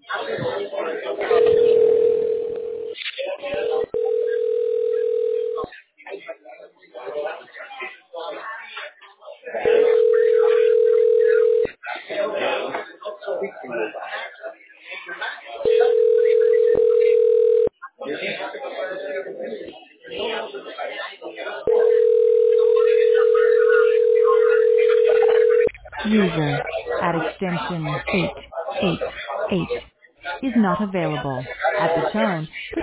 User at extension 888 is not available. At the tone, please